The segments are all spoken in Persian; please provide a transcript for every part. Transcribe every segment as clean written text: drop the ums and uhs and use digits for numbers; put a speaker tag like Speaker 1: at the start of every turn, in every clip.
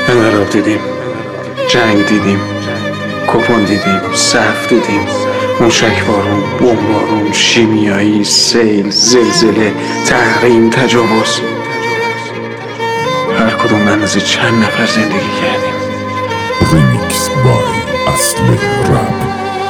Speaker 1: انقلاب دیدیم، جنگ دیدیم، کپون دیدیم، صف دیدیم، موشک بارون، بمب بارون، شیمیایی، سیل، زلزله، تحریم، تجاوز. هر کدوم به اندازه چند نفر زندگی کردیم.
Speaker 2: ریمیکس بای اصل رپ.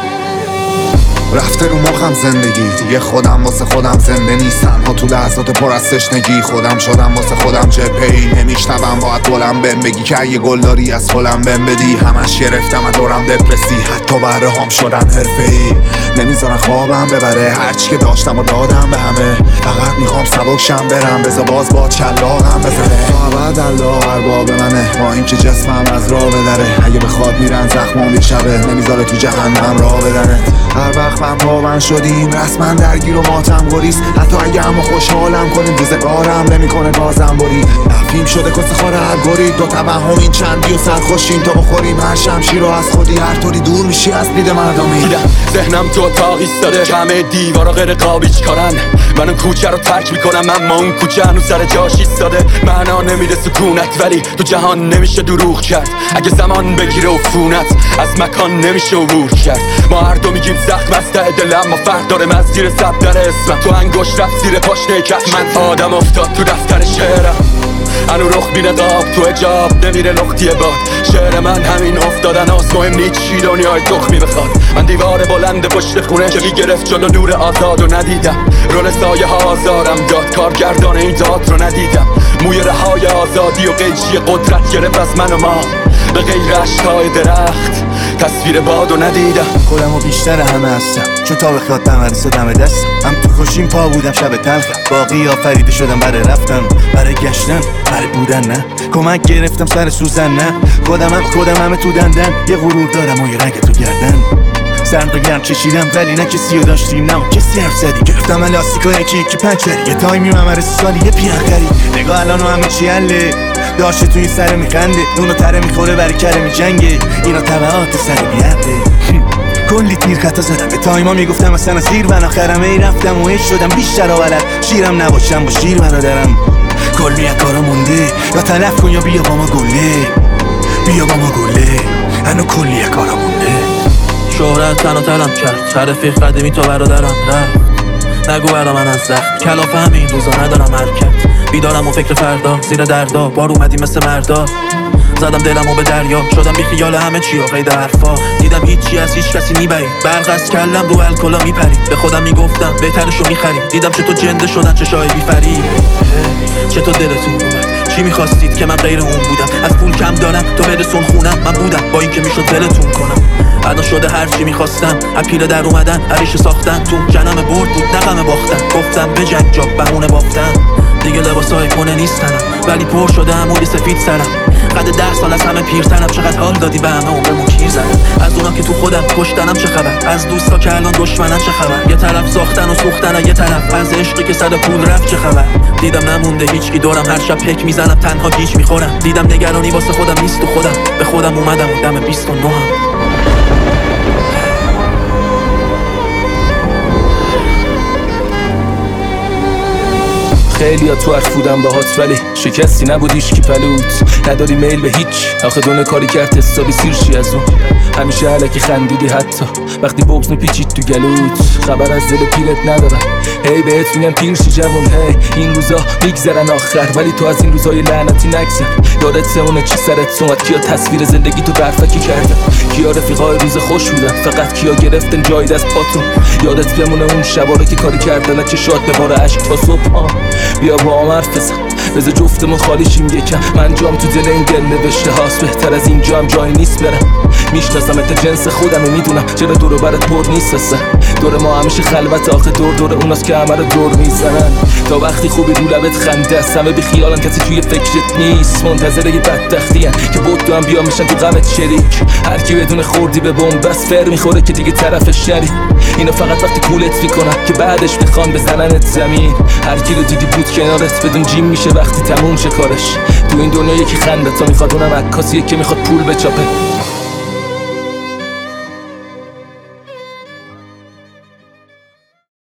Speaker 3: رفته رو مخم زندگی دیگه، خودم واسه خودم زنده نیستم ها تو لحظات پر از تشنگی. خودم شدم واسه خودم جبهه‌ای، نمیشنوم باید بلند بهم بگی که اگه گلداری از فلم بهم بدی. همش گرفتم از دورم دپرسی، حتی برهام شدن حرفه‌ای. نمیذارن خوابم ببره، هرچی که داشتم و دادم به همه. فقط میخوام سبکشم برم، بذار باز با چلاقم بزنه. تا ابد الله ارباب منه، با اینکه جسمم از راه بدره. اگه بخواد میرن زخمام بیشبه، نمیذاره تو جهنم راه بدنه. هر وقت من پابند شدیم رسما درگیر و ماتم گریز. حتی اگه همو خوشحالم کنیم روزگارم نمیکنه بازم بری. نفیم شده کس خور هر گوری، دو توهم این چندی و سرخوشیم تا بخوریم هر شمشیر رو از خودی. هر طوری دور میشی از دید مردمی.
Speaker 4: دیدم ذهنم تو اتاق ایستاده، همه دیوارا غیر قابیج کارن. من اون کوچه رو ترک میکنم، اما اون کوچه هنوز سر جاش ایستاده. معنا نمیده سکونت، ولی تو جهان نمیشه دروغ کرد. اگه زمان بگیره عفونت، از مکان نمیشه عبور کرد. ما هر دو میگیم زخم از ته دلم، ما فرق داره من زیر صدر اسمم. تو انگشت رفت زیر پاشنه کف، من آدم افتاد تو دفتر شعرم. هنو رخ بی نقاب تو حجاب نمیره لختی باد. شعر من همین افتادن هاست، مهم نیست چی دنیای تخمی بخواد. من دیوار بلند پشت خونه که میگرفت جلو نور آزاد و ندیدم. رول سایه ها آزارم داد، کارگردان این داد رو ندیدم. موی رهای آزادی و قیچی قدرت گرفت از من و ما، به غیر عشقای درخت تصویر بادو ندیدم.
Speaker 5: خودمو بیشتر همه هستم، چون تا بخواد دم دم دستم. هم تو خوشیم پا بودم شب تلخم، باقی آفریده شدم برای رفتن، برای گشتن، برای بودن. نه کمک گرفتم سر سوزن، نه خودم همه تو دندن. یه غرور دارم و یه رنگ تو گردن. سرد و گرم چشیدم ولی نه کسی رو داشتیم، نه کسی حرف زدی. گرفتم من لاستیکا یکی پنچری، یه تایمی ممر سالی یه پیان خرید. نگاه الان همه چی حله، داشته تو این سر میخنده. نونو تره میخوره برای کره میجنگه، اینا طبعات سر بیرده. کلی تیر خطا زدم به تایما میگفتم اصلا زیر من آخرم. ای رفتم و ایش شدم بیشتر آولد، شیرم نباشم با شیر برادرم. کلی کارا مونده، یا تلف کن یا بیا با ما گله. بیا با ما گله، هنو کلی کارا مونده.
Speaker 6: شهرت تن و تلم کرد، چه رفیق قدیمی تو برادرم رفت. نگو برا من از زخم، کلاف همین روزا ندارم حرکت. بیدارم و فکر فردا، زیر دردا بار اومدی مثل مردا. زدم دلمو به دریا، شدم بی خیال همه چی و قید حرفا. دیدم هیچی از هیچ کسی نیبرید، برق از کلم رو الکلا میپرید. به خودم میگفتم بهترشو میخرید، دیدم چطور جنده شدن چشای بی فرید. چطور دلتون اومد، چی میخواستید که من غیر اون بودم؟ از پول کم دارم تو برسون خونم، من بودم با این که میشد دلتون کنم. الان شده هر چی میخواستم، اپیل در اومدن عریش ساختن. تو جنم برد بود نقم باختن، گفتم به جنگ جا بهونه بافتن. دیگه لباسای کنه نیستنم، ولی پر شده عمولی سفید سرم. قد 10 سال از همه پیرترم، چقدر حال دادی به همه عمرمو کیر زدم. از اونا که تو خودم کشتنم چه خبر، از دوستا که الان دشمنن چه خبر. یه طرف ساختن و سوختن، یه طرف از عشقی که سر پول رفت چه خبر. دیدم نمونده هیچکی دورم، هر شب پک میزنم تنها گیج میخورم. دیدم نگرانی واسه خودم نیست و خودم به خودم اومدم و دم 29 هم.
Speaker 7: خیلی ها تو حرف بودم باهات، ولی شکستی نبود ایشکی پلوت. نداری میل به هیچ، آخه دونه کاری کرد حسابی سیرشی از اون. همیشه علکی خندیدی حتی وقتی بغض میپیچید تو گلوت. خبر از دل پیرت ندارم، هی بهت میگم پیرشی جوون. هی این روزا میگذرن آخر، ولی تو از این روزای لعنتی نگذر. یادت اونه چی سرت اومد، کیا تصویر زندگی تو برفکی کردن، کیا رفیقای روز خوش بودن، فقط کیا گرفتن جای دست پاتون. یادت بمونه اون شبا که کاری کردن چشات به بار عشق تا صبح. بیا با هم حرف بزن، بذار جفتمون خالی شیم یکم. من جام تو دل این دل نوشته هاست، بهتر از این جام جایی نیست برم. میشناسم ات جنس خودم و میدونم چرا دور برات پر نیست اصلا. دور ما همیشه خلوت، آخه دور اوناست که همه رو دور میزنن. تا وقتی خوبی رو لبت خنده است، همه بی خیالن کسی توی فکرت نیست. منتظر یه بدبختی ان که بود هم بیا میشن تو غمت شریک. هر کی بدون خوردی به بمب بس فر میخوره که دیگه طرفش نری. اینا فقط وقتی کولت میکنن که بعدش میخوان بزننت زمین. هر کی رو دیدی بود کنارت بدون جیم میشه وقتی تموم شه کارش. تو این دنیا یکی خنده تا میخواد، اونم عکاسیه که میخواد پول بچاپه.